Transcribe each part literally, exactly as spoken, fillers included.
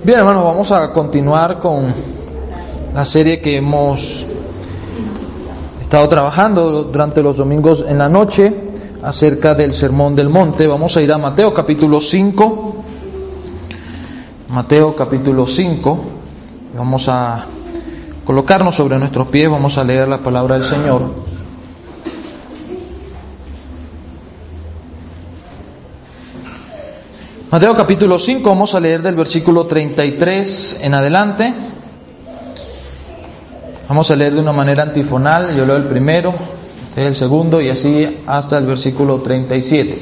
Bien, hermanos, vamos a continuar con la serie que hemos estado trabajando durante los domingos en la noche acerca del Sermón del Monte. Vamos a ir a Mateo capítulo cinco. Mateo capítulo cinco. Vamos a colocarnos sobre nuestros pies, vamos a leer la palabra del Señor. Mateo capítulo cinco, vamos a leer del versículo treinta y tres en adelante. Vamos a leer de una manera antifonal, yo leo el primero, usted el segundo y así hasta el versículo treinta y siete.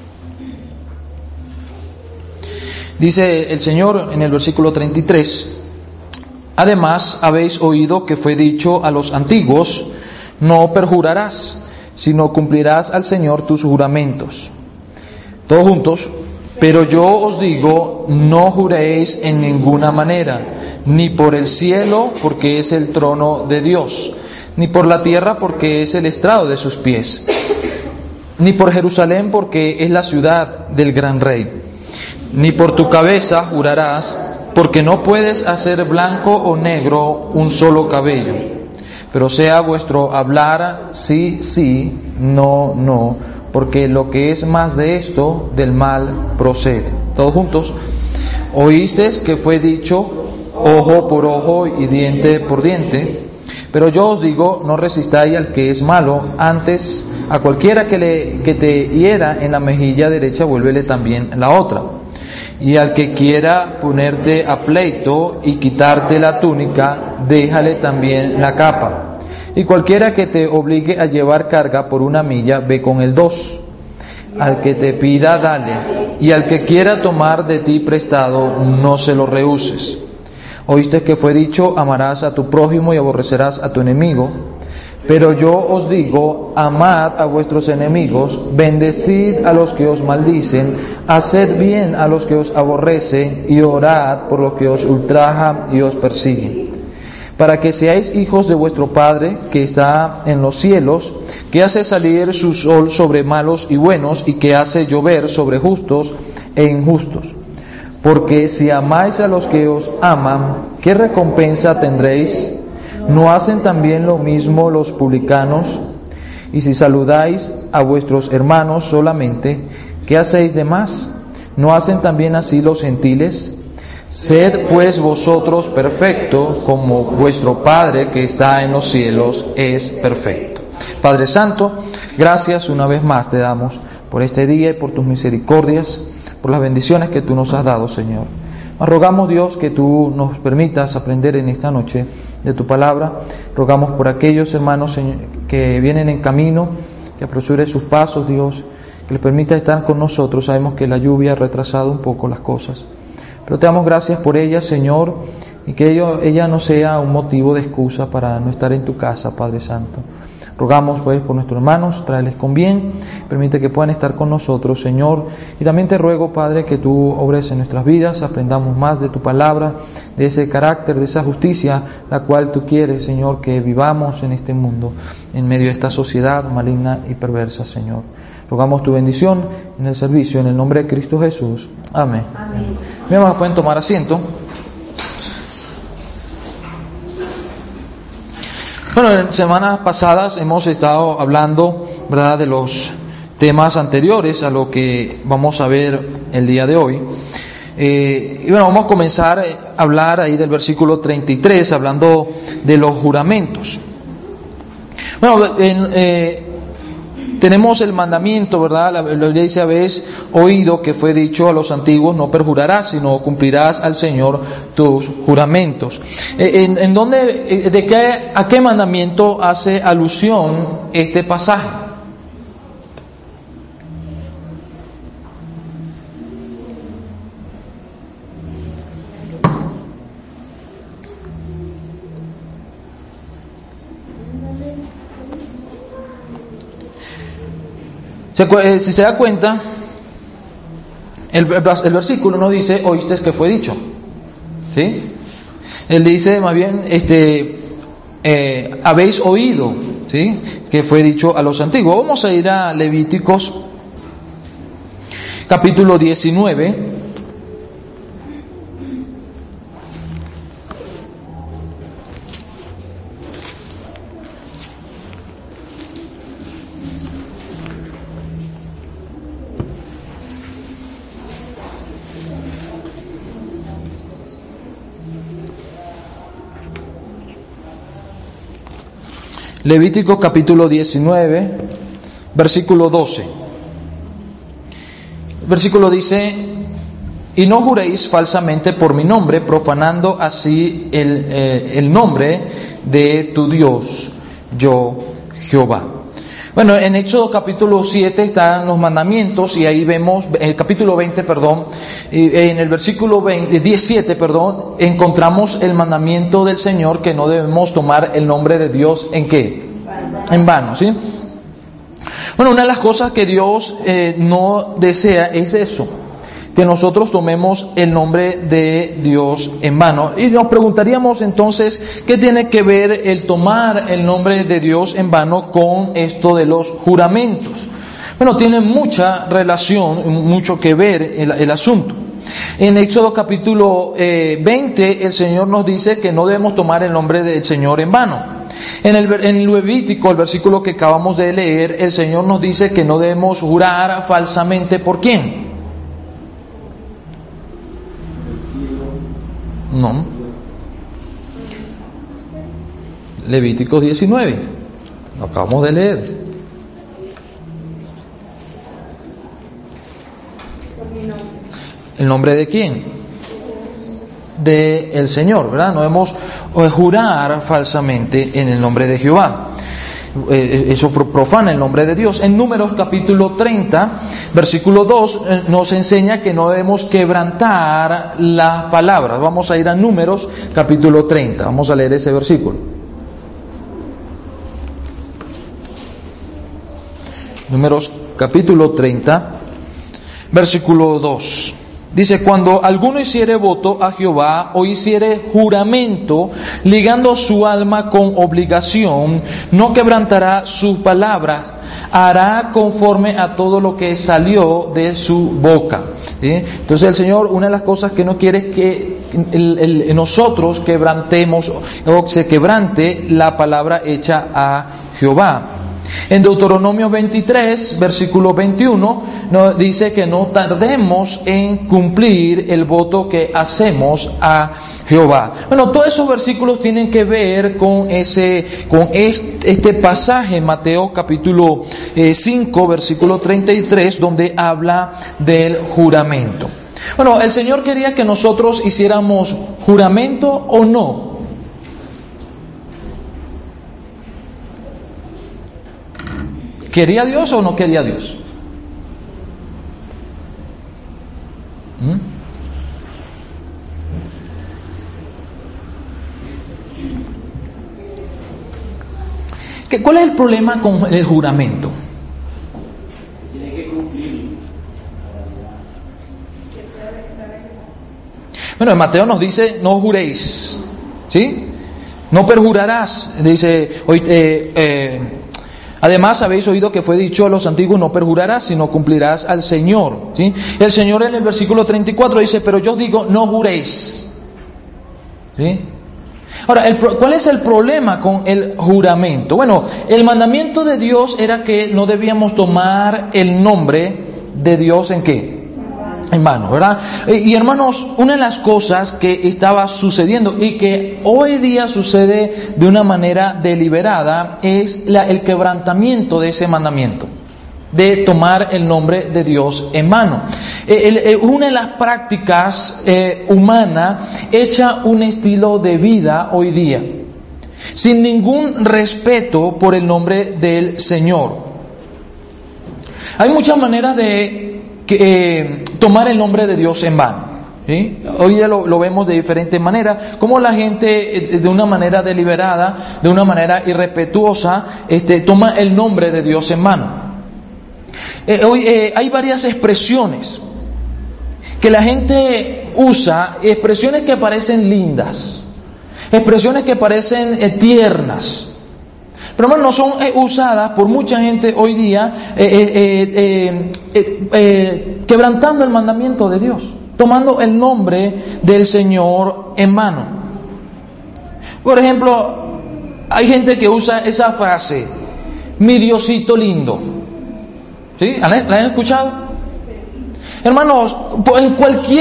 Dice el Señor en el versículo treinta y tres: Además habéis oído que fue dicho a los antiguos, no perjurarás, sino cumplirás al Señor tus juramentos. Todos juntos. Pero yo os digo, no juréis en ninguna manera, ni por el cielo, porque es el trono de Dios, ni por la tierra, porque es el estrado de sus pies, ni por Jerusalén, porque es la ciudad del gran rey, ni por tu cabeza jurarás, porque no puedes hacer blanco o negro un solo cabello, pero sea vuestro hablar sí, sí, no, no, porque lo que es más de esto, del mal procede. Todos juntos. Oísteis que fue dicho, ojo por ojo y diente por diente, pero yo os digo, no resistáis al que es malo, antes a cualquiera que, le, que te hiera en la mejilla derecha, vuélvele también la otra. Y al que quiera ponerte a pleito y quitarte la túnica, déjale también la capa. Y cualquiera que te obligue a llevar carga por una milla, ve con el dos. Al que te pida, dale. Y al que quiera tomar de ti prestado, no se lo rehuses. Oíste que fue dicho, amarás a tu prójimo y aborrecerás a tu enemigo. Pero yo os digo, amad a vuestros enemigos, bendecid a los que os maldicen, haced bien a los que os aborrecen, y orad por los que os ultrajan y os persiguen. Para que seáis hijos de vuestro Padre que está en los cielos, que hace salir su sol sobre malos y buenos, y que hace llover sobre justos e injustos. Porque si amáis a los que os aman, ¿qué recompensa tendréis? ¿No hacen también lo mismo los publicanos? Y si saludáis a vuestros hermanos solamente, ¿qué hacéis de más? ¿No hacen también así los gentiles? Sed pues vosotros perfectos, como vuestro Padre que está en los cielos es perfecto. Padre Santo, gracias una vez más te damos por este día y por tus misericordias, por las bendiciones que tú nos has dado, Señor. Nos rogamos, Dios, que tú nos permitas aprender en esta noche de tu palabra. Rogamos por aquellos hermanos que vienen en camino, que apresure sus pasos, Dios, que les permita estar con nosotros. Sabemos que la lluvia ha retrasado un poco las cosas, pero te damos gracias por ella, Señor, y que ello, ella no sea un motivo de excusa para no estar en tu casa, Padre Santo. Rogamos pues por nuestros hermanos, tráeles con bien, permite que puedan estar con nosotros, Señor, y también te ruego, Padre, que tú obres en nuestras vidas, aprendamos más de tu palabra, de ese carácter, de esa justicia, la cual tú quieres, Señor, que vivamos en este mundo, en medio de esta sociedad maligna y perversa, Señor. Rogamos tu bendición en el servicio, en el nombre de Cristo Jesús. Amén. Amén. Bien, hermanos, pueden tomar asiento. Bueno, en semanas pasadas hemos estado hablando, ¿verdad?, de los temas anteriores a lo que vamos a ver el día de hoy. Eh, y bueno, vamos a comenzar a hablar ahí del versículo treinta y tres, hablando de los juramentos. Bueno, en, eh, tenemos el mandamiento, ¿verdad? La Biblia dice, habéis oído que fue dicho a los antiguos, no perjurarás, sino cumplirás al Señor tus juramentos. ¿En, en dónde, de qué, a qué mandamiento hace alusión este pasaje? Si se da cuenta, el, el versículo no dice, oíste que fue dicho, ¿sí? Él dice más bien, este, eh, habéis oído, ¿sí?, que fue dicho a los antiguos. Vamos a ir a Levíticos capítulo diecinueve. Levítico capítulo diecinueve, versículo doce. El versículo dice: y no juréis falsamente por mi nombre, profanando así el, eh, el nombre de tu Dios, yo Jehová. Bueno, en Éxodo capítulo siete están los mandamientos, y ahí vemos, el capítulo veinte, perdón, en el versículo veinte, diecisiete, perdón, encontramos el mandamiento del Señor que no debemos tomar el nombre de Dios ¿en qué? En vano, ¿sí? Bueno, una de las cosas que Dios eh, no desea es eso, que nosotros tomemos el nombre de Dios en vano. Y nos preguntaríamos entonces, ¿qué tiene que ver el tomar el nombre de Dios en vano con esto de los juramentos? Bueno, tiene mucha relación, mucho que ver el, el asunto. En Éxodo capítulo eh, veinte, el Señor nos dice que no debemos tomar el nombre del Señor en vano. En el, en Levítico, el versículo que acabamos de leer, el Señor nos dice que no debemos jurar falsamente. ¿Por quién? No. Levítico diecinueve, lo acabamos de leer. ¿El nombre de quién? De el Señor, ¿verdad? No debemos jurar falsamente en el nombre de Jehová. Eso profana el nombre de Dios. En Números capítulo treinta, versículo dos, nos enseña que no debemos quebrantar las palabras. Vamos a ir a Números capítulo treinta, vamos a leer ese versículo. Números capítulo treinta, versículo dos. Dice: cuando alguno hiciere voto a Jehová o hiciere juramento, ligando su alma con obligación, no quebrantará sus palabras, hará conforme a todo lo que salió de su boca. ¿Sí? Entonces el Señor, una de las cosas que no quiere es que el, el, nosotros quebrantemos o se quebrante la palabra hecha a Jehová. En Deuteronomio veintitrés, versículo veintiuno, nos dice que no tardemos en cumplir el voto que hacemos a Jehová. Bueno, todos esos versículos tienen que ver con ese, con este, este pasaje, Mateo capítulo eh, cinco, versículo treinta y tres, donde habla del juramento. Bueno, el Señor quería que nosotros hiciéramos juramento o no. ¿Quería Dios o no quería Dios? ¿Mm? ¿Qué, ¿Cuál es el problema con el juramento? Tiene que cumplir. Bueno, en Mateo nos dice: no juréis, ¿sí? No perjurarás. Dice, hoy, eh, eh, además habéis oído que fue dicho a los antiguos: no perjurarás, sino cumplirás al Señor. ¿Sí? El Señor en el versículo treinta y cuatro dice: pero yo digo, no juréis. ¿Sí? Ahora, el, ¿cuál es el problema con el juramento? Bueno, el mandamiento de Dios era que no debíamos tomar el nombre de Dios ¿en qué? En vano, ¿verdad? Y hermanos, una de las cosas que estaba sucediendo y que hoy día sucede de una manera deliberada es la, el quebrantamiento de ese mandamiento, de tomar el nombre de Dios en vano. El, el, una de las prácticas eh, humanas echa un estilo de vida hoy día, sin ningún respeto por el nombre del Señor. Hay muchas maneras de que, eh, tomar el nombre de Dios en vano. ¿Sí? Hoy día lo, lo vemos de diferentes maneras, como la gente eh, de una manera deliberada, de una manera irrespetuosa, este, toma el nombre de Dios en vano. Eh, hoy eh, hay varias expresiones que la gente usa, expresiones que parecen lindas, expresiones que parecen eh, tiernas, pero bueno, no son eh, usadas por mucha gente hoy día eh, eh, eh, eh, eh, quebrantando el mandamiento de Dios, tomando el nombre del Señor en vano. Por ejemplo, hay gente que usa esa frase: mi Diosito lindo. ¿Sí? ¿La han escuchado? Hermanos, en cualquier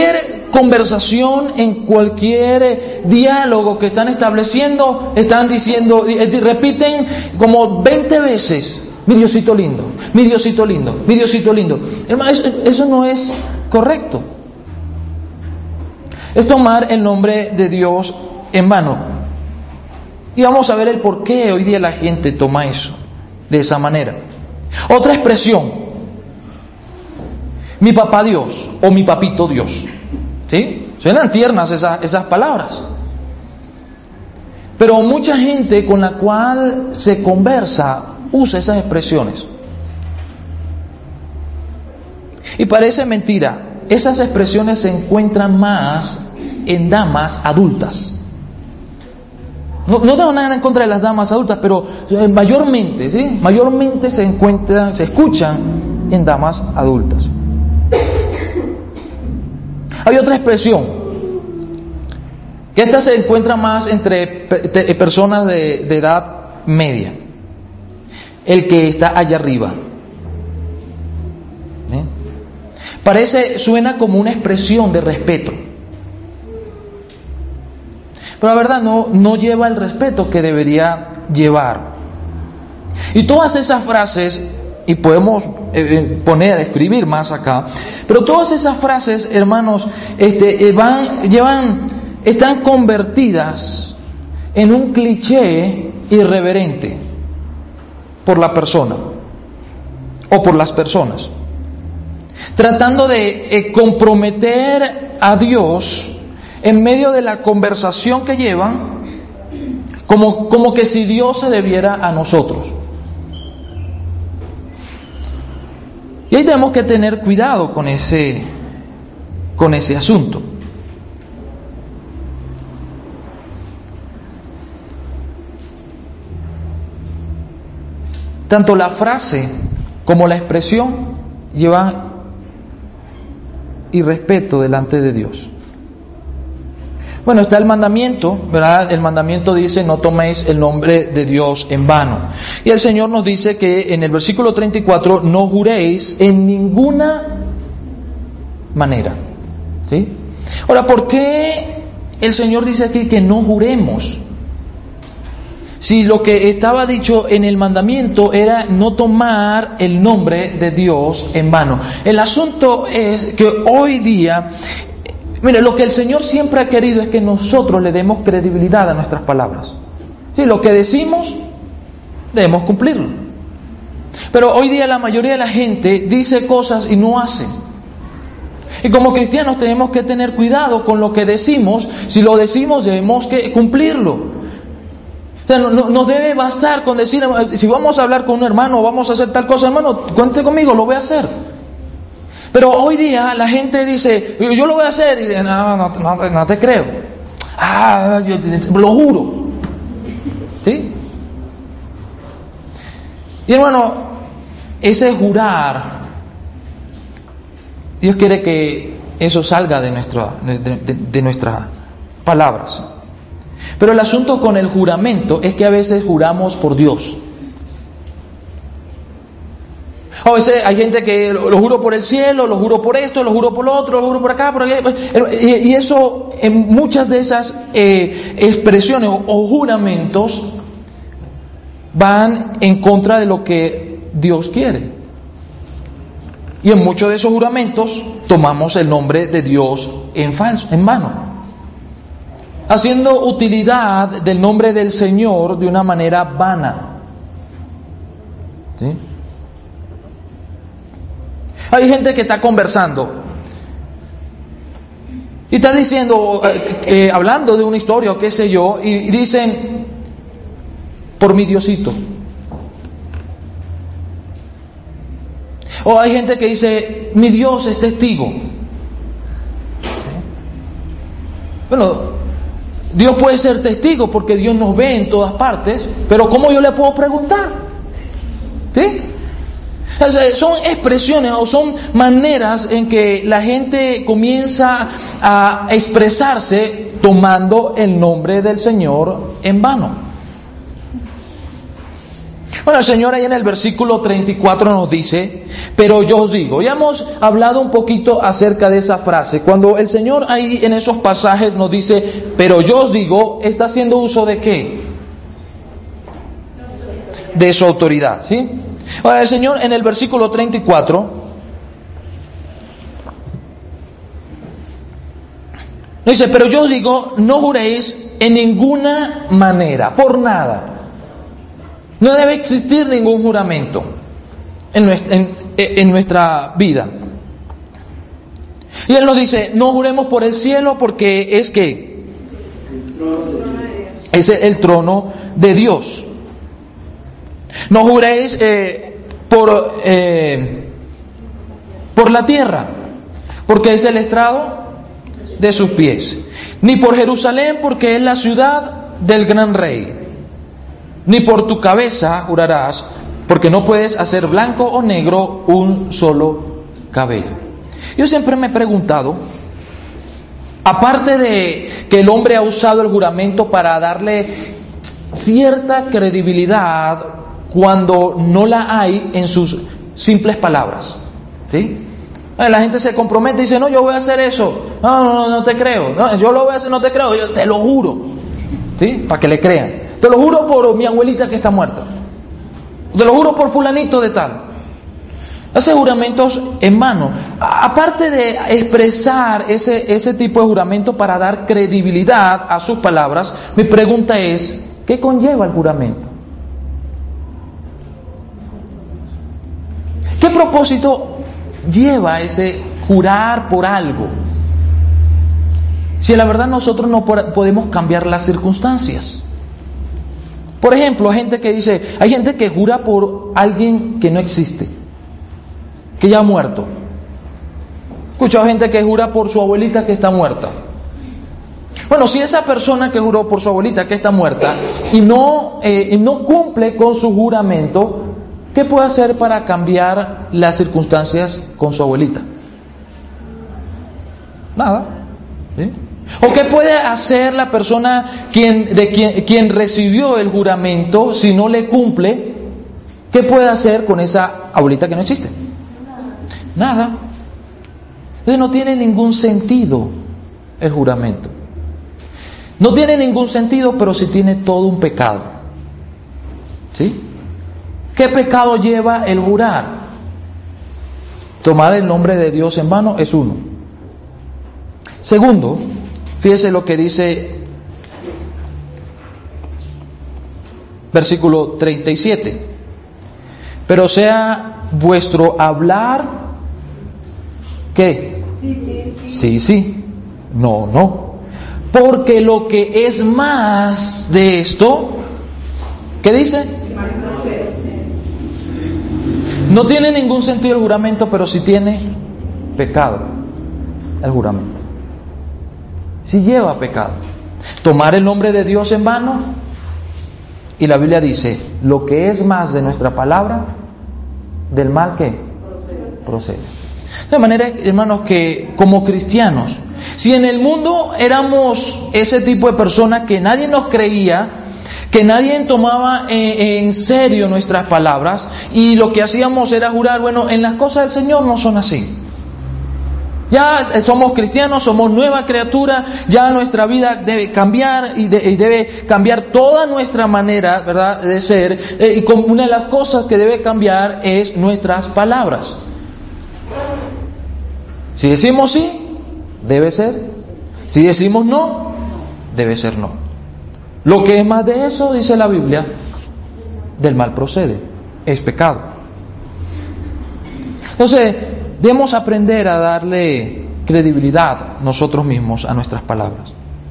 conversación, en cualquier diálogo que están estableciendo, están diciendo, repiten como veinte veces, mi Diosito lindo, mi Diosito lindo, mi Diosito lindo. Hermano, eso no es correcto. Es tomar el nombre de Dios en vano. Y vamos a ver el por qué hoy día la gente toma eso de esa manera. Otra expresión, mi papá Dios o mi papito Dios. ¿Sí? Suenan tiernas esas, esas palabras. Pero mucha gente con la cual se conversa usa esas expresiones. Y parece mentira, esas expresiones se encuentran más en damas adultas. No, no tengo nada en contra de las damas adultas, pero mayormente, ¿sí? Mayormente se encuentran, se escuchan en damas adultas. Hay otra expresión, que esta se encuentra más entre personas de, de edad media. El que está allá arriba. ¿Eh? Parece, suena como una expresión de respeto. Pero la verdad no, no lleva el respeto que debería llevar. Y todas esas frases, y podemos eh, poner, escribir más acá, pero todas esas frases, hermanos, este, van, llevan, están convertidas en un cliché irreverente por la persona o por las personas, tratando de eh, comprometer a Dios en medio de la conversación que llevan, como, como que si Dios se debiera a nosotros. Y ahí tenemos que tener cuidado con ese, con ese asunto. Tanto la frase como la expresión llevan irrespeto delante de Dios. Bueno, está el mandamiento, ¿verdad? El mandamiento dice, no toméis el nombre de Dios en vano. Y el Señor nos dice que en el versículo treinta y cuatro, no juréis en ninguna manera. ¿Sí? Ahora, ¿por qué el Señor dice aquí que no juremos? Si lo que estaba dicho en el mandamiento era no tomar el nombre de Dios en vano. El asunto es que hoy día, mire, lo que el Señor siempre ha querido es que nosotros le demos credibilidad a nuestras palabras. Sí, lo que decimos, debemos cumplirlo. Pero hoy día la mayoría de la gente dice cosas y no hace. Y como cristianos tenemos que tener cuidado con lo que decimos. Si lo decimos, debemos que cumplirlo. O sea, no, no, no debe bastar con decir, si vamos a hablar con un hermano o vamos a hacer tal cosa, hermano, cuente conmigo, lo voy a hacer. Pero hoy día la gente dice, yo lo voy a hacer, y dice, no, no, no, no te creo. Ah, yo lo juro. ¿Sí? Y hermano, ese jurar, Dios quiere que eso salga de, nuestra, de, de, de nuestras palabras. Pero el asunto con el juramento es que a veces juramos por Dios. A veces hay gente que lo, lo juro por el cielo, lo juro por esto, lo juro por lo otro, lo juro por acá, por allá. Y, y eso, en muchas de esas eh, expresiones o, o juramentos van en contra de lo que Dios quiere. Y en muchos de esos juramentos tomamos el nombre de Dios en falso, en vano, haciendo utilidad del nombre del Señor de una manera vana. ¿Sí? Hay gente que está conversando y está diciendo, eh, eh, hablando de una historia o qué sé yo, y dicen, por mi Diosito. O hay gente que dice, mi Dios es testigo. Bueno, Dios puede ser testigo porque Dios nos ve en todas partes, pero ¿cómo yo le puedo preguntar? ¿Sí? O sea, son expresiones o son maneras en que la gente comienza a expresarse tomando el nombre del Señor en vano. Bueno, el Señor ahí en el versículo treinta y cuatro nos dice, pero yo os digo, ya hemos hablado un poquito acerca de esa frase. Cuando el Señor ahí en esos pasajes nos dice, pero yo os digo, está haciendo uso de ¿qué? De su autoridad, ¿sí? Ahora el Señor en el versículo treinta y cuatro dice, pero yo os digo, no juréis en ninguna manera, por nada. No debe existir ningún juramento en nuestra, en, en nuestra vida. Y Él nos dice, no juremos por el cielo porque es que es el trono de Dios. No juréis eh, por, eh, por la tierra porque es el estrado de sus pies. Ni por Jerusalén porque es la ciudad del gran rey. Ni por tu cabeza jurarás, porque no puedes hacer blanco o negro un solo cabello. Yo siempre me he preguntado, aparte de que el hombre ha usado el juramento para darle cierta credibilidad cuando no la hay en sus simples palabras, ¿sí? La gente se compromete y dice, no, yo voy a hacer eso. No, no, no, no te creo. No, yo lo voy a hacer, no te creo. Yo te lo juro, ¿sí? Para que le crean. Te lo juro por mi abuelita que está muerta. Te lo juro por fulanito de tal. Hace juramentos en mano. Aparte de expresar ese, ese tipo de juramento para dar credibilidad a sus palabras, mi pregunta es, ¿qué conlleva el juramento? ¿Qué propósito lleva ese jurar por algo? Si la verdad nosotros no podemos cambiar las circunstancias. Por ejemplo, hay gente que dice, hay gente que jura por alguien que no existe, que ya ha muerto. He escuchado gente que jura por su abuelita que está muerta. Bueno, si esa persona que juró por su abuelita que está muerta y no, eh, y no cumple con su juramento, ¿qué puede hacer para cambiar las circunstancias con su abuelita? Nada, ¿sí? ¿O qué puede hacer la persona quien, de quien, quien recibió el juramento si no le cumple? ¿Qué puede hacer con esa abuelita que no existe? Nada. Entonces no tiene ningún sentido el juramento. No tiene ningún sentido, pero sí tiene todo un pecado. ¿Sí? ¿Qué pecado lleva el jurar? Tomar el nombre de Dios en vano es uno. Segundo, fíjese lo que dice versículo treinta y siete. Pero sea vuestro hablar, ¿qué? Sí, sí. No, no. Porque lo que es más de esto, ¿qué dice? No tiene ningún sentido el juramento, pero sí tiene pecado el juramento. Sí lleva pecado. Tomar el nombre de Dios en vano, y la Biblia dice, lo que es más de nuestra palabra, del mal que procede. De manera, hermanos, que como cristianos, si en el mundo éramos ese tipo de personas que nadie nos creía, que nadie tomaba en serio nuestras palabras, y lo que hacíamos era jurar, bueno, en las cosas del Señor no son así. Ya somos cristianos, somos nueva criatura, ya nuestra vida debe cambiar y, de, y debe cambiar toda nuestra manera, ¿verdad?, de ser, eh, y como una de las cosas que debe cambiar es nuestras palabras. Si decimos sí, debe ser. Si decimos no, debe ser no. Lo que es más de eso, dice la Biblia, del mal procede, es pecado. Entonces, debemos aprender a darle credibilidad nosotros mismos a nuestras palabras.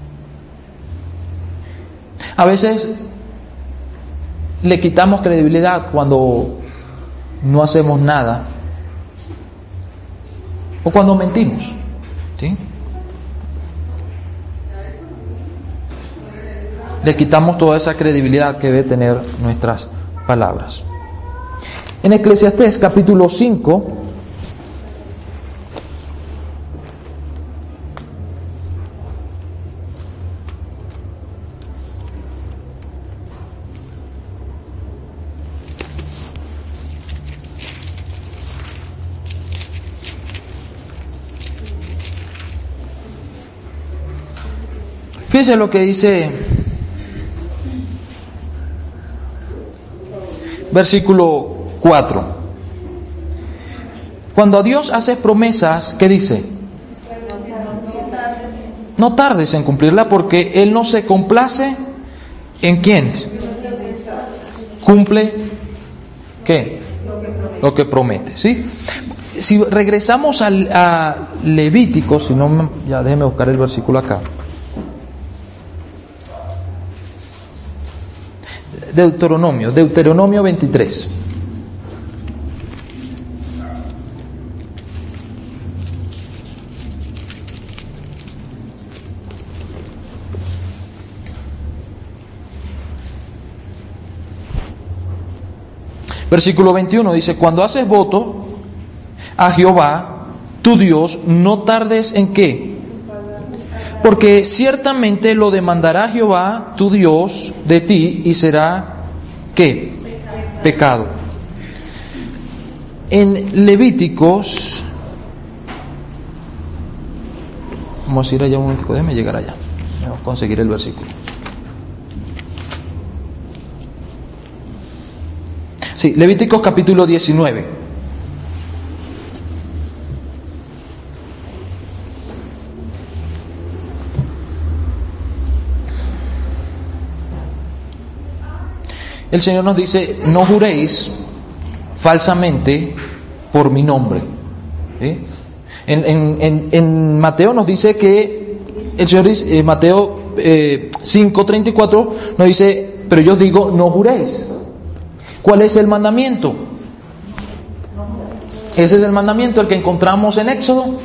A veces le quitamos credibilidad cuando no hacemos nada o cuando mentimos, ¿sí? Le quitamos toda esa credibilidad que debe tener nuestras palabras. En Eclesiastés capítulo cinco, Fíjense lo que dice versículo cuatro. Cuando a Dios haces promesas, ¿qué dice? No tardes en cumplirla, porque Él no se complace en quién. Cumple, ¿qué? Lo que promete, ¿sí? Si regresamos al, a Levítico, si no, ya déjeme buscar el versículo acá. Deuteronomio, Deuteronomio veintitrés. Versículo veintiuno dice: cuando haces voto a Jehová, tu Dios, no tardes en qué, porque ciertamente lo demandará Jehová, tu Dios, de ti, y será ¿qué? Pecado. En Levíticos, vamos a ir allá un momento, déjeme llegar allá, vamos a conseguir el versículo. Sí, Levíticos capítulo diecinueve. El Señor nos dice: no juréis falsamente por mi nombre. ¿Sí? En, en, en, en Mateo nos dice que el Señor dice, eh, Mateo eh, cinco treinta y cuatro nos dice: pero yo os digo, no juréis. ¿Cuál es el mandamiento? Ese es el mandamiento, el que encontramos en Éxodo.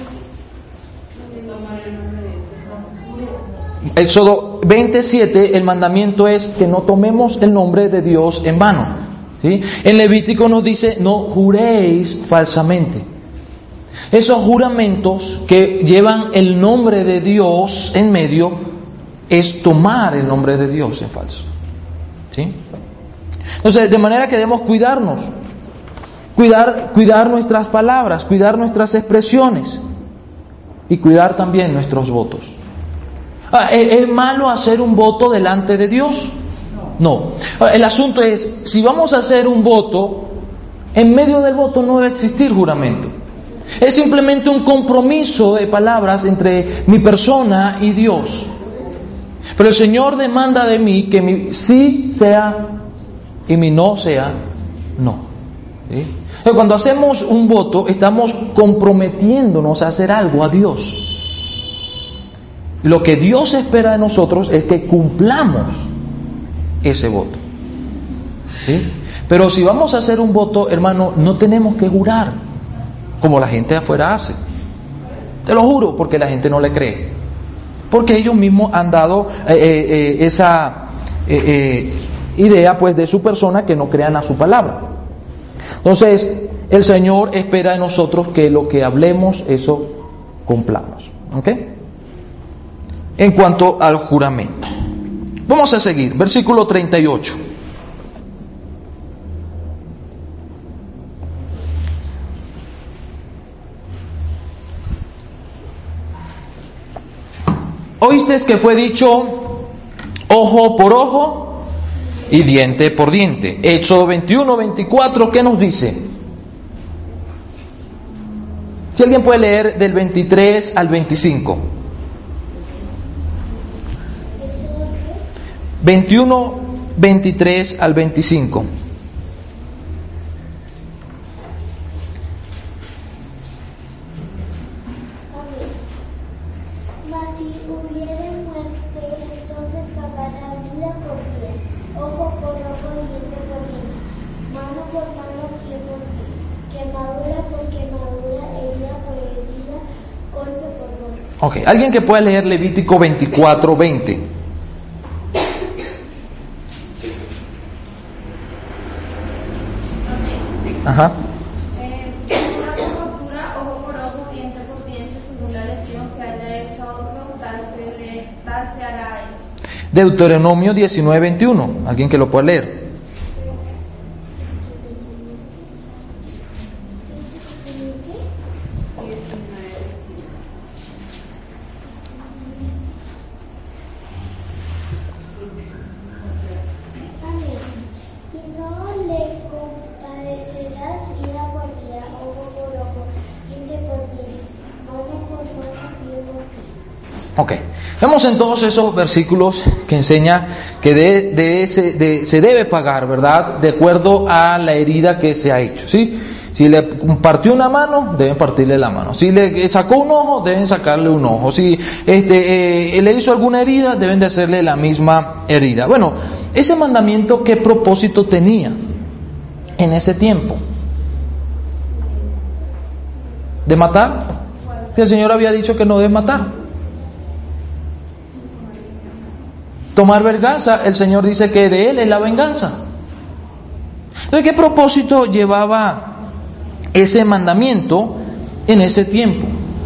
Éxodo veintisiete, el mandamiento es que no tomemos el nombre de Dios en vano. ¿Sí? En Levítico nos dice: no juréis falsamente. Esos juramentos que llevan el nombre de Dios en medio es tomar el nombre de Dios en falso. ¿Sí? Entonces, de manera que debemos cuidarnos, cuidar, cuidar nuestras palabras, cuidar nuestras expresiones y cuidar también nuestros votos. Ah, ¿es malo hacer un voto delante de Dios? No. El asunto es, si vamos a hacer un voto, en medio del voto no debe existir juramento. Es simplemente un compromiso de palabras entre mi persona y Dios. Pero el Señor demanda de mí que mi sí sea y mi no sea no. ¿Sí? Cuando hacemos un voto, estamos comprometiéndonos a hacer algo a Dios. Lo que Dios espera de nosotros es que cumplamos ese voto. ¿Sí? Pero si vamos a hacer un voto, hermano, no tenemos que jurar como la gente de afuera hace. Te lo juro, porque la gente no le cree. Porque ellos mismos han dado eh, eh, esa eh, eh, idea pues de su persona, que no crean a su palabra. Entonces, el Señor espera de nosotros que lo que hablemos, eso cumplamos. ¿Ok? En cuanto al juramento, vamos a seguir, versículo treinta y ocho. Oísteis que fue dicho ojo por ojo y diente por diente. Éxodo veintiuno, veinticuatro, ¿qué nos dice? Si alguien puede leer del veintitrés al veinticinco. veintiuno, veintitrés al veinticinco. Ok, alguien que pueda leer Levítico veinticuatro, veinte. Ajá. Una tortura, ojo por ojo, diente por diente, según la lesión que haya hecho a otro, tal se hará a él. Deuteronomio diecinueve, veintiuno. Alguien que lo pueda leer. Ok, vemos en todos esos versículos que enseña que de, de ese, de, se debe pagar, ¿verdad?, de acuerdo a la herida que se ha hecho, ¿sí? Si le partió una mano, deben partirle la mano. Si le sacó un ojo, deben sacarle un ojo. Si este, eh, le hizo alguna herida, deben de hacerle la misma herida. Bueno, ese mandamiento, ¿qué propósito tenía en ese tiempo? ¿De matar? Si el Señor había dicho que no debe matar. Tomar venganza, el Señor dice que de Él es la venganza. Entonces, ¿qué propósito llevaba ese mandamiento en ese tiempo?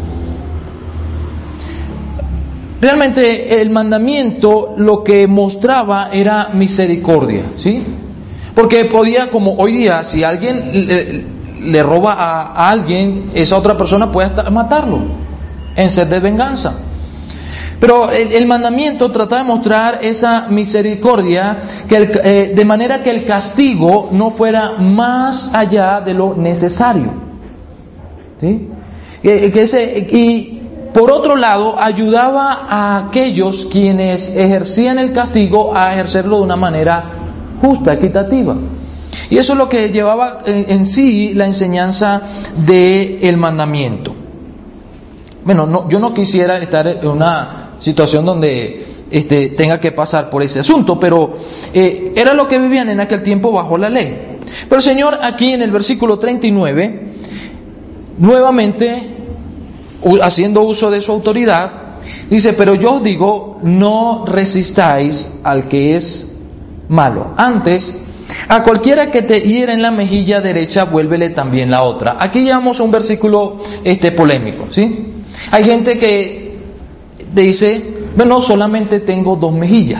Realmente el mandamiento lo que mostraba era misericordia, ¿sí? Porque podía, como hoy día, si alguien le, le roba a, a alguien, esa otra persona puede hasta matarlo en sed de venganza. Pero el, el mandamiento trataba de mostrar esa misericordia, que el, eh, de manera que el castigo no fuera más allá de lo necesario, ¿sí? Que, que ese, y por otro lado ayudaba a aquellos quienes ejercían el castigo a ejercerlo de una manera justa, equitativa. Y eso es lo que llevaba en, en sí la enseñanza del mandamiento. Bueno, no, yo no quisiera estar en una situación donde este, tenga que pasar por ese asunto, pero eh, era lo que vivían en aquel tiempo bajo la ley. Pero el Señor aquí en el versículo treinta y nueve, nuevamente haciendo uso de su autoridad, dice: pero yo os digo, no resistáis al que es malo. Antes, a cualquiera que te hiera en la mejilla derecha, vuélvele también la otra. Aquí llegamos a un versículo este, polémico, ¿sí? Hay gente que dice: bueno, solamente tengo dos mejillas,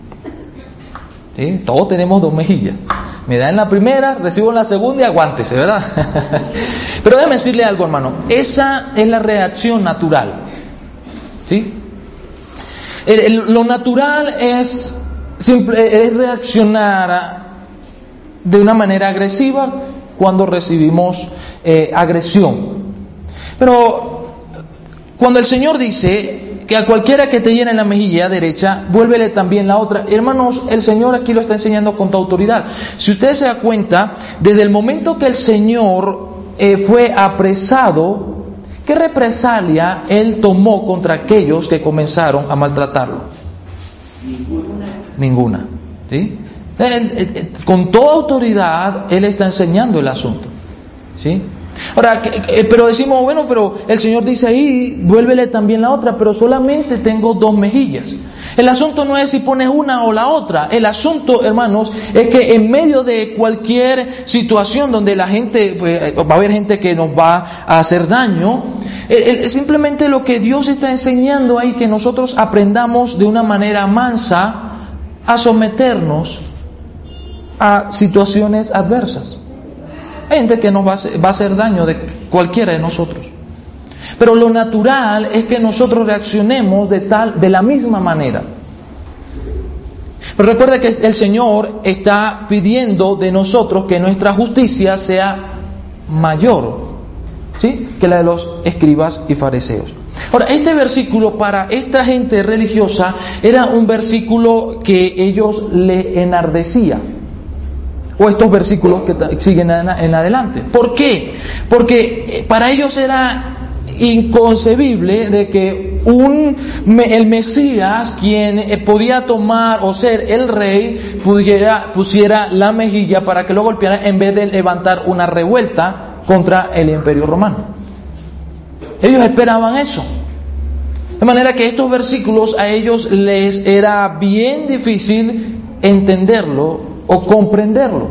¿sí? Todos tenemos dos mejillas. Me da en la primera, recibo en la segunda y aguántese, ¿verdad? Pero déjame decirle algo, hermano. Esa es la reacción natural, ¿sí? El, el, lo natural es, simple, es reaccionar de una manera agresiva cuando recibimos eh, agresión. Pero cuando el Señor dice que a cualquiera que te hiera en la mejilla derecha, vuélvele también la otra, hermanos, el Señor aquí lo está enseñando con tu autoridad. Si usted se da cuenta, desde el momento que el Señor eh, fue apresado, ¿qué represalia Él tomó contra aquellos que comenzaron a maltratarlo? Ninguna. Ninguna, ¿sí? Él, él, él, con toda autoridad, Él está enseñando el asunto, ¿sí? Ahora, pero decimos, bueno, pero el Señor dice ahí, vuélvele también la otra, pero solamente tengo dos mejillas. El asunto no es si pones una o la otra. El asunto, hermanos, es que en medio de cualquier situación donde la gente, pues, va a haber gente que nos va a hacer daño, eh, simplemente lo que Dios está enseñando ahí, que nosotros aprendamos de una manera mansa a someternos a situaciones adversas. Hay gente que nos va a, hacer, va a hacer daño de cualquiera de nosotros. Pero lo natural es que nosotros reaccionemos de tal, de la misma manera. Pero recuerda que el Señor está pidiendo de nosotros que nuestra justicia sea mayor, ¿sí?, que la de los escribas y fariseos. Ahora, este versículo para esta gente religiosa era un versículo que ellos le enardecía. O estos versículos que siguen en adelante. ¿Por qué? Porque para ellos era inconcebible de que un el Mesías, quien podía tomar o ser el rey, pudiera, pusiera la mejilla para que lo golpeara en vez de levantar una revuelta contra el Imperio Romano. Ellos esperaban eso. De manera que estos versículos a ellos les era bien difícil entenderlo o comprenderlo,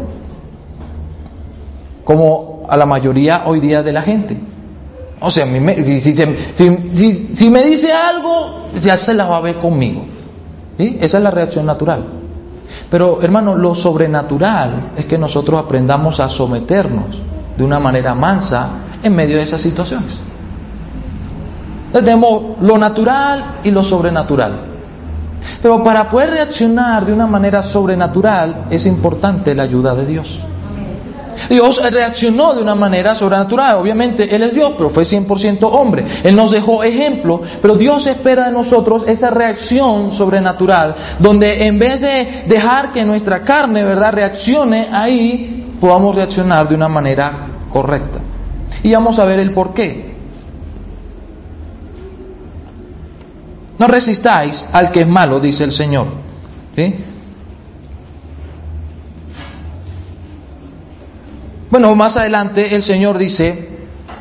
como a la mayoría hoy día de la gente. O sea, si, si, si, si me dice algo, ya se la va a ver conmigo, ¿sí? Esa es la reacción natural. Pero, hermano, lo sobrenatural es que nosotros aprendamos a someternos de una manera mansa en medio de esas situaciones. Tenemos lo natural y lo sobrenatural. Pero para poder reaccionar de una manera sobrenatural es importante la ayuda de Dios. Dios reaccionó de una manera sobrenatural. Obviamente Él es Dios, pero fue cien por ciento hombre. Él nos dejó ejemplo, pero Dios espera de nosotros esa reacción sobrenatural, donde en vez de dejar que nuestra carne, ¿verdad?, reaccione ahí, podamos reaccionar de una manera correcta. Y vamos a ver el por qué. No resistáis al que es malo, dice el Señor. ¿Sí? Bueno, más adelante el Señor dice,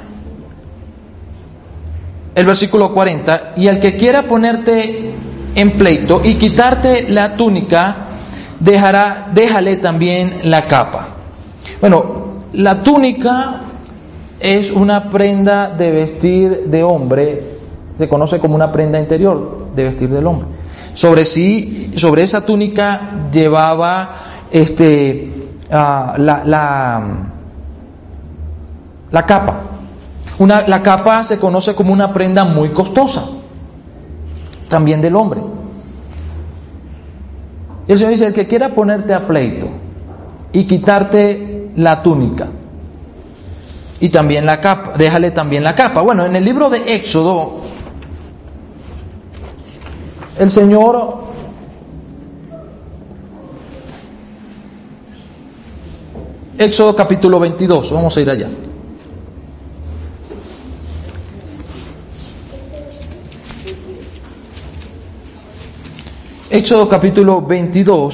el versículo cuarenta, y al que quiera ponerte en pleito y quitarte la túnica, dejará, déjale también la capa. Bueno, la túnica es una prenda de vestir de hombre, se conoce como una prenda interior de vestir del hombre. Sobre sí, sobre esa túnica llevaba este uh, la, la la capa. Una, la capa se conoce como una prenda muy costosa, también del hombre. El Señor dice, el que quiera ponerte a pleito y quitarte la túnica y también la capa, déjale también la capa. Bueno, en el libro de Éxodo, el Señor Éxodo capítulo veintidós, vamos a ir allá. Éxodo capítulo veintidós.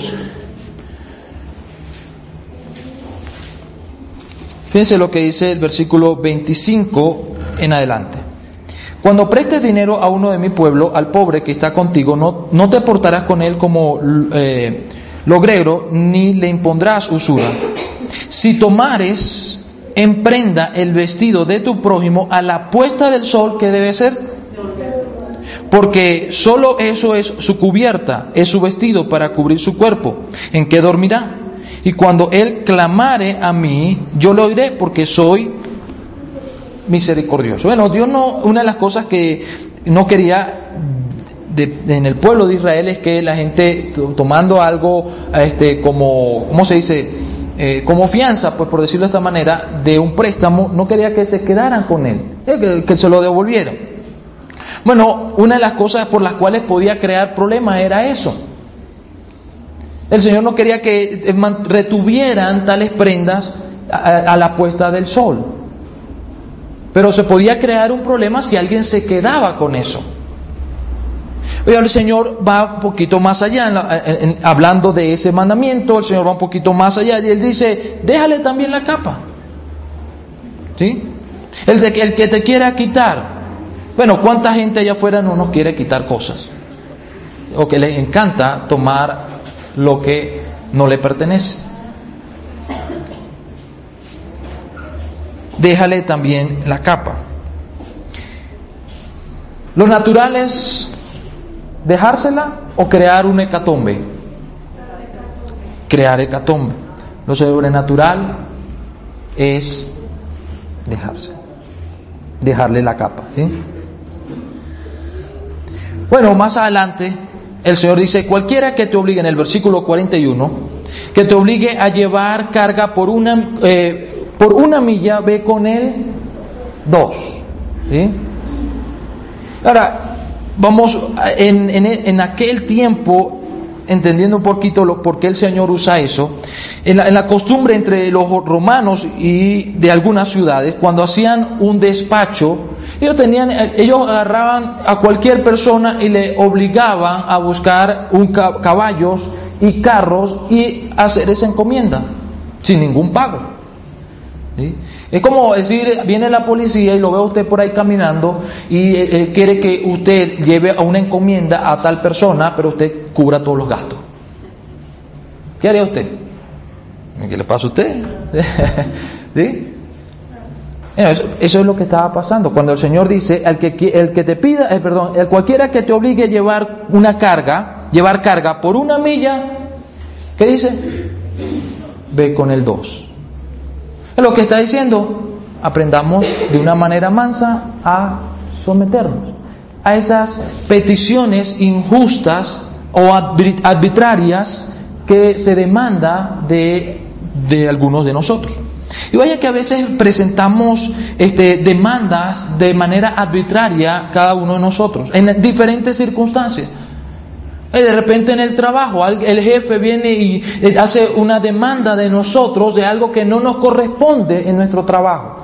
Fíjense lo que dice el versículo veinticinco en adelante. Cuando prestes dinero a uno de mi pueblo, al pobre que está contigo, no, no te portarás con él como eh, logrero, ni le impondrás usura. Si tomares en prenda el vestido de tu prójimo a la puesta del sol, ¿qué debe ser? Porque solo eso es su cubierta, es su vestido para cubrir su cuerpo, ¿en qué dormirá? Y cuando él clamare a mí, yo lo oiré, porque soy misericordioso. Bueno, Dios no, una de las cosas que no quería de, de, en el pueblo de Israel es que la gente tomando algo, este, como, ¿cómo se dice? Eh, como fianza, pues por decirlo de esta manera, de un préstamo, no quería que se quedaran con él, eh, que, que se lo devolvieran. Bueno, una de las cosas por las cuales podía crear problemas era eso. El Señor no quería que retuvieran tales prendas a, a la puesta del sol. Pero se podía crear un problema si alguien se quedaba con eso. Pero el Señor va un poquito más allá, en la, en, en, hablando de ese mandamiento, el Señor va un poquito más allá y Él dice, déjale también la capa. ¿Sí? El, de, el que te quiera quitar. Bueno, ¿cuánta gente allá afuera no nos quiere quitar cosas? O que le encanta tomar lo que no le pertenece. Déjale también la capa. Lo natural es dejársela o crear un hecatombe. Crear hecatombe. Lo sobrenatural es dejarse. Dejarle la capa, ¿sí? Bueno, más adelante el Señor dice, cualquiera que te obligue, en el versículo cuarenta y uno, que te obligue a llevar carga por una eh, por una milla, ve con él dos. ¿Sí? Ahora, vamos en, en, en aquel tiempo, entendiendo un poquito lo, por qué el Señor usa eso, en la, en la costumbre entre los romanos y de algunas ciudades, cuando hacían un despacho, ellos tenían, ellos agarraban a cualquier persona y le obligaban a buscar un caballos y carros y hacer esa encomienda sin ningún pago. ¿Sí? Es como decir, viene la policía y lo ve usted por ahí caminando y eh, quiere que usted lleve a una encomienda a tal persona, pero usted cubra todos los gastos. ¿Qué haría usted? ¿Qué le pasa a usted? ¿Sí? Eso, eso es lo que estaba pasando cuando el Señor dice, el que, el que te pida, eh, perdón, el cualquiera que te obligue a llevar una carga, llevar carga por una milla, ¿qué dice? Ve con el dos. Es lo que está diciendo, aprendamos de una manera mansa a someternos a esas peticiones injustas o arbitrarias que se demanda de, de algunos de nosotros. Y vaya que a veces presentamos este, demandas de manera arbitraria cada uno de nosotros, en diferentes circunstancias. Y de repente en el trabajo, el jefe viene y hace una demanda de nosotros de algo que no nos corresponde en nuestro trabajo.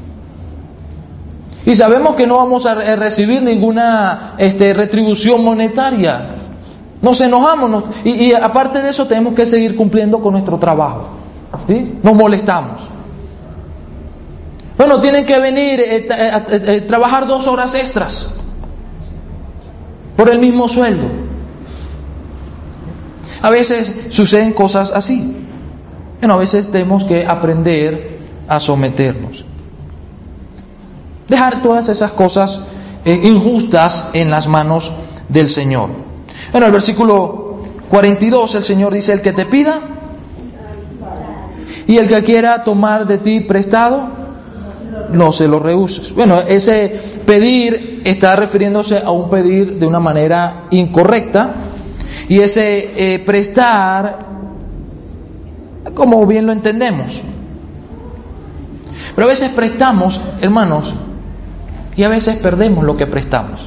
Y sabemos que no vamos a recibir ninguna este, retribución monetaria. Nos enojamos nos, y, y aparte de eso tenemos que seguir cumpliendo con nuestro trabajo. ¿Sí? Nos molestamos. Bueno, tienen que venir eh, eh, eh, trabajar dos horas extras por el mismo sueldo. A veces suceden cosas así. Bueno, a veces tenemos que aprender a someternos. Dejar todas esas cosas eh, injustas en las manos del Señor. Bueno, el versículo cuarenta y dos, el Señor dice: el que te pida y el que quiera tomar de ti prestado, no se lo rehuses. Bueno, ese pedir está refiriéndose a un pedir de una manera incorrecta, y ese eh, prestar, como bien lo entendemos. Pero a veces prestamos, hermanos, y a veces perdemos lo que prestamos.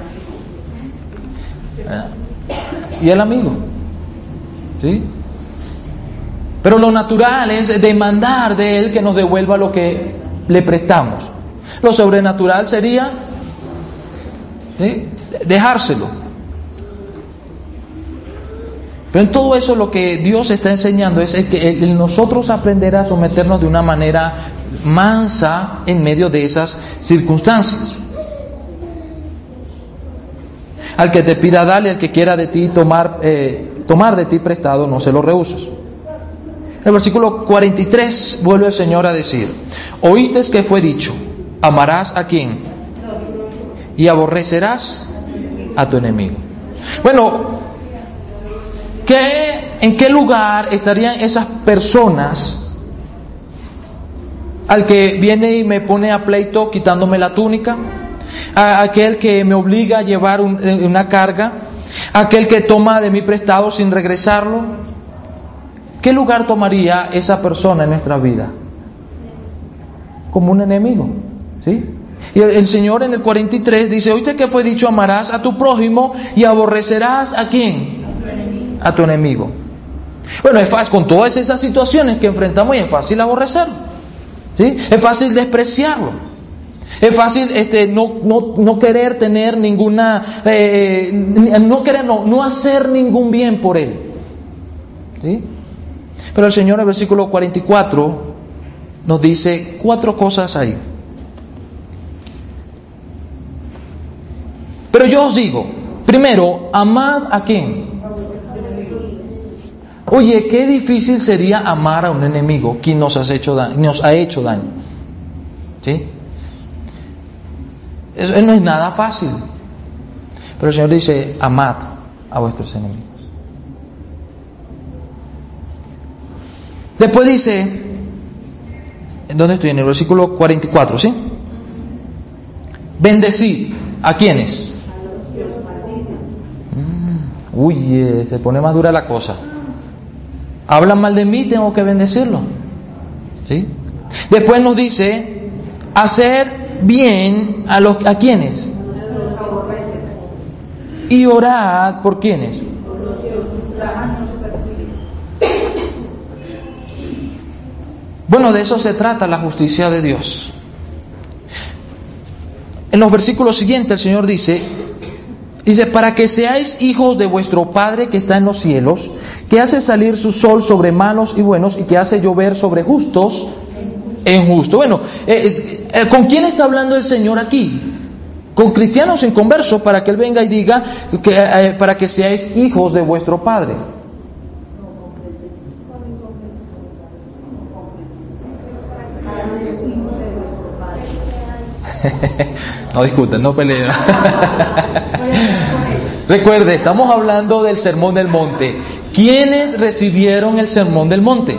Y el amigo, ¿sí? Pero lo natural es demandar de él que nos devuelva lo que le prestamos. Lo sobrenatural sería, ¿sí?, dejárselo. Pero en todo eso lo que Dios está enseñando es que el nosotros aprender a someternos de una manera mansa en medio de esas circunstancias. Al que te pida, dale; al que quiera de ti tomar, eh, tomar de ti prestado, no se lo rehuses. En el versículo cuarenta y tres vuelve el Señor a decir: oíste que fue dicho, amarás a quién y aborrecerás a tu enemigo. Bueno, ¿qué, ¿en qué lugar estarían esas personas al que viene y me pone a pleito quitándome la túnica, a aquel que me obliga a llevar un, una carga, a aquel que toma de mí prestado sin regresarlo? ¿Qué lugar tomaría esa persona en nuestra vida? Como un enemigo, ¿sí? Y el, el Señor en el cuarenta y tres dice: oíste que fue dicho, amarás a tu prójimo y aborrecerás ¿a quién? A tu enemigo. Bueno, es fácil, con todas esas situaciones que enfrentamos, y es fácil aborrecerlo, ¿sí? Es fácil despreciarlo. Es fácil este, no, no, no querer tener ninguna, eh, no querer, no, no hacer ningún bien por él, ¿sí? Pero el Señor en el versículo cuarenta y cuatro nos dice cuatro cosas ahí. Pero yo os digo, primero, amad ¿a quién? Oye, qué difícil sería amar a un enemigo quien nos ha hecho daño, nos ha hecho daño, ¿sí? Eso no es nada fácil. Pero el Señor dice: amad a vuestros enemigos. Después dice, ¿en dónde estoy? En el versículo cuarenta y cuatro, ¿sí? Bendecid. ¿A quiénes? Mm, uy, eh, se pone más dura la cosa. Hablan mal de mí, tengo que bendecirlo, ¿sí? Después nos dice: hacer bien a los a quienes y orad por quienes. Bueno, de eso se trata la justicia de Dios. En los versículos siguientes el Señor dice, dice, para que seáis hijos de vuestro Padre que está en los cielos, que hace salir su sol sobre malos y buenos, y que hace llover sobre justos e injustos. Bueno, eh, eh, ¿con quién está hablando el Señor aquí? Con cristianos inconversos, para que Él venga y diga que eh, para que seáis hijos de vuestro Padre. No discuten, no peleen. Recuerde, estamos hablando del Sermón del Monte. ¿Quiénes recibieron el Sermón del Monte?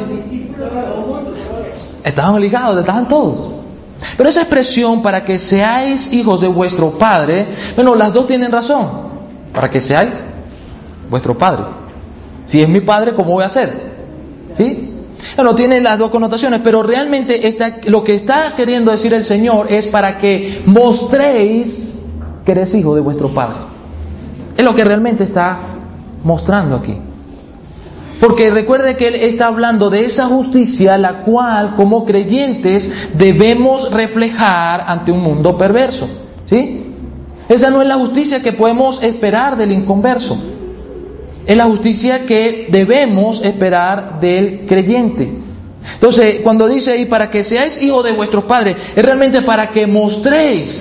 Estaban ligados, estaban todos. Pero esa expresión, para que seáis hijos de vuestro Padre, bueno, las dos tienen razón. Para que seáis vuestro Padre. Si es mi Padre, ¿cómo voy a ser? ¿Sí? Bueno, tiene las dos connotaciones, pero realmente está, lo que está queriendo decir el Señor es para que mostréis que eres hijo de vuestro Padre. Es lo que realmente está mostrando aquí. Porque recuerde que Él está hablando de esa justicia la cual como creyentes debemos reflejar ante un mundo perverso. ¿Sí? Esa no es la justicia que podemos esperar del inconverso. Es la justicia que debemos esperar del creyente. Entonces, cuando dice ahí, para que seáis hijos de vuestros padres, es realmente para que mostréis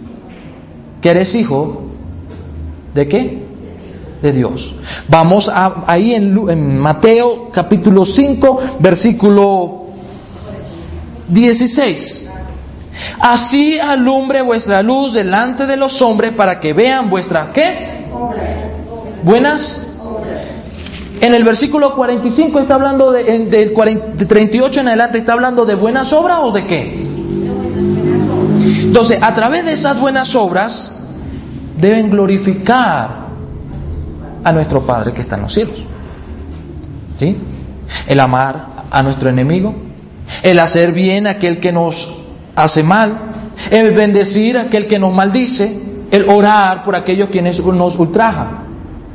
que eres hijo de ¿qué? De Dios. Vamos a, ahí en, en Mateo capítulo cinco, versículo dieciséis. Así alumbre vuestra luz delante de los hombres para que vean vuestras ¿qué? Buenas. En el versículo cuarenta y cinco está hablando de, en, del cuarenta, treinta y ocho en adelante está hablando de buenas obras o de qué. Entonces, a través de esas buenas obras deben glorificar a nuestro Padre que está en los cielos. ¿Sí? El amar a nuestro enemigo, el hacer bien a aquel que nos hace mal, el bendecir a aquel que nos maldice, el orar por aquellos quienes nos ultrajan.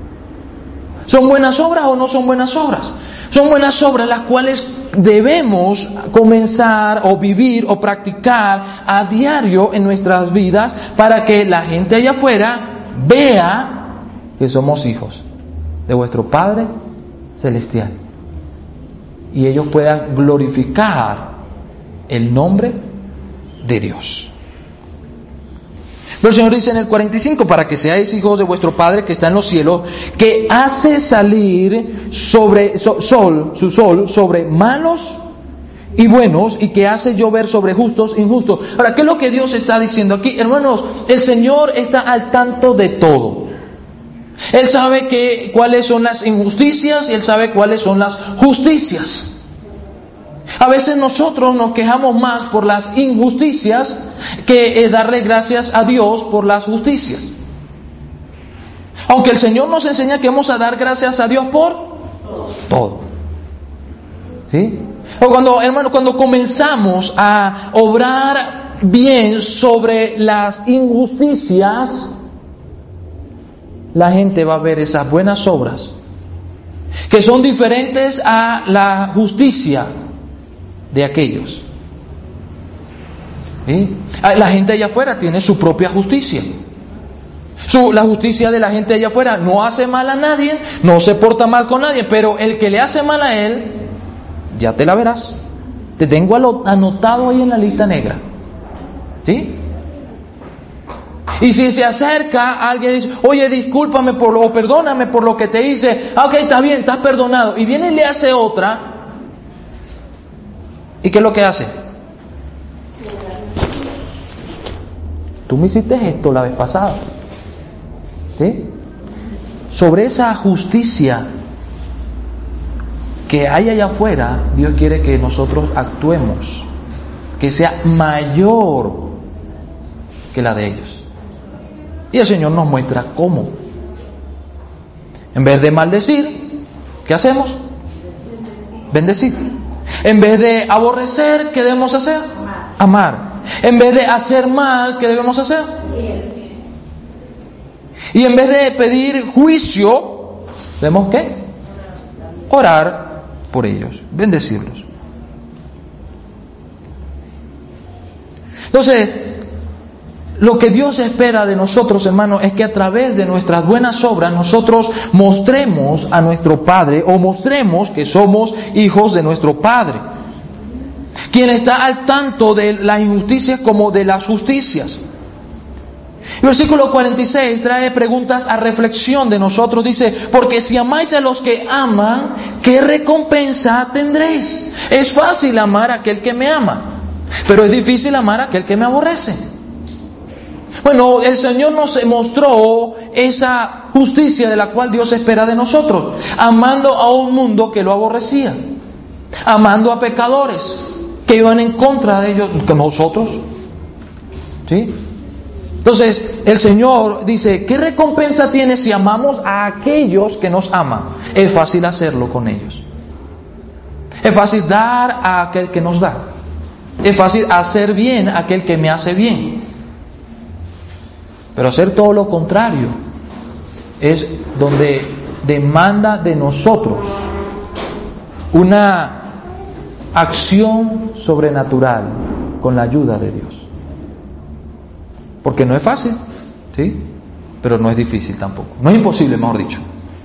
¿Son buenas obras o no son buenas obras? Son buenas obras las cuales debemos comenzar o vivir o practicar a diario en nuestras vidas para que la gente allá afuera vea que somos hijos de vuestro Padre Celestial y ellos puedan glorificar el nombre de Dios. Pero el Señor dice en el cuarenta y cinco, para que seáis hijos de vuestro Padre que está en los cielos, que hace salir sobre so, sol, su sol sobre malos y buenos, y que hace llover sobre justos e injustos. Ahora, ¿qué es lo que Dios está diciendo aquí? Hermanos, el Señor está al tanto de todo. Él sabe que, cuáles son las injusticias y Él sabe cuáles son las justicias. A veces nosotros nos quejamos más por las injusticias que es darle gracias a Dios por las justicias. Aunque el Señor nos enseña que vamos a dar gracias a Dios por todo. ¿Sí? O cuando, hermano, cuando comenzamos a obrar bien sobre las injusticias, la gente va a ver esas buenas obras que son diferentes a la justicia de aquellos. ¿Sí? La gente allá afuera tiene su propia justicia. Su, la justicia de la gente allá afuera no hace mal a nadie, no se porta mal con nadie, pero el que le hace mal a él, ya te la verás. Te tengo anotado ahí en la lista negra. ¿Sí? Y si se acerca alguien y dice, oye, discúlpame por lo, o perdóname por lo que te hice, ah, ok, está bien, estás perdonado, y viene y le hace otra, ¿y qué es lo que hace? Tú me hiciste esto la vez pasada. ¿Sí? Sobre esa justicia que hay allá afuera, Dios quiere que nosotros actuemos, que sea mayor que la de ellos. Y el Señor nos muestra cómo. En vez de maldecir, ¿qué hacemos? Bendecir. En vez de aborrecer, ¿qué debemos hacer? Amar. En vez de hacer mal, ¿qué debemos hacer? Y en vez de pedir juicio, ¿debemos qué? Orar por ellos, bendecirlos. Entonces, lo que Dios espera de nosotros, hermanos, es que a través de nuestras buenas obras nosotros mostremos a nuestro Padre o mostremos que somos hijos de nuestro Padre, quien está al tanto de las injusticias como de las justicias. El versículo cuarenta y seis trae preguntas a reflexión de nosotros. Dice, porque si amáis a los que aman, ¿qué recompensa tendréis? Es fácil amar a aquel que me ama, pero es difícil amar a aquel que me aborrece. Bueno, el Señor nos mostró esa justicia de la cual Dios espera de nosotros, amando a un mundo que lo aborrecía, amando a pecadores que iban en contra de ellos, que nosotros. ¿Sí? Entonces, el Señor dice, ¿qué recompensa tiene si amamos a aquellos que nos aman? Es fácil hacerlo con ellos. Es fácil dar a aquel que nos da. Es fácil hacer bien a aquel que me hace bien. Pero hacer todo lo contrario es donde demanda de nosotros una acción sobrenatural con la ayuda de Dios. Porque no es fácil, ¿sí? Pero no es difícil tampoco. No es imposible, mejor dicho.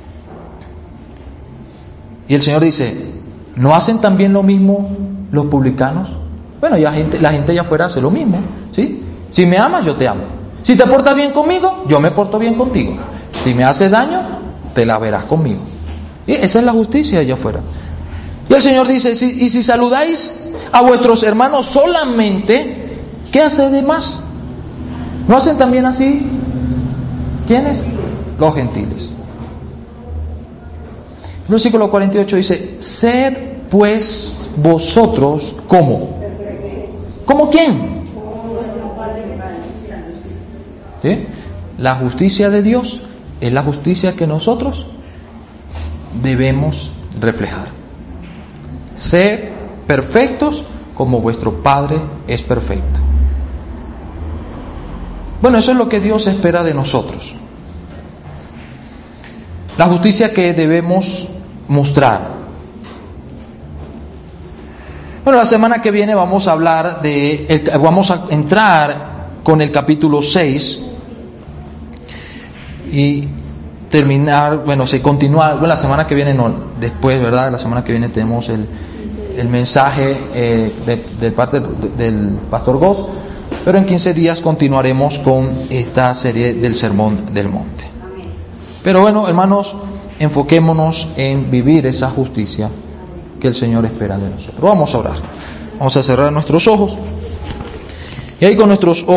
Y el Señor dice, ¿no hacen también lo mismo los publicanos? Bueno, ya gente, la gente allá afuera hace lo mismo, ¿sí? Si me amas, yo te amo. Si te portas bien conmigo, yo me porto bien contigo. Si me haces daño, te la verás conmigo. Y esa es la justicia allá afuera. Y el Señor dice, si, y si saludáis a vuestros hermanos solamente, ¿qué hacéis de más? ¿No hacen también así? ¿Quiénes? Los gentiles. El versículo cuarenta y ocho dice, sed pues vosotros como. ¿Como quién? ¿Sí? La justicia de Dios es la justicia que nosotros debemos reflejar. Sed perfectos como vuestro Padre es perfecto. Bueno, eso es lo que Dios espera de nosotros. La justicia que debemos mostrar. Bueno, la semana que viene vamos a hablar de, vamos a entrar con el capítulo seis y terminar, bueno, se continúa, bueno, la semana que viene no, después, ¿verdad? La semana que viene tenemos el, el mensaje eh, de, de parte de, del Pastor Goss, pero en quince días continuaremos con esta serie del Sermón del Monte. Pero bueno, hermanos, enfoquémonos en vivir esa justicia que el Señor espera de nosotros. Vamos a orar. Vamos a cerrar nuestros ojos. Y ahí con nuestros ojos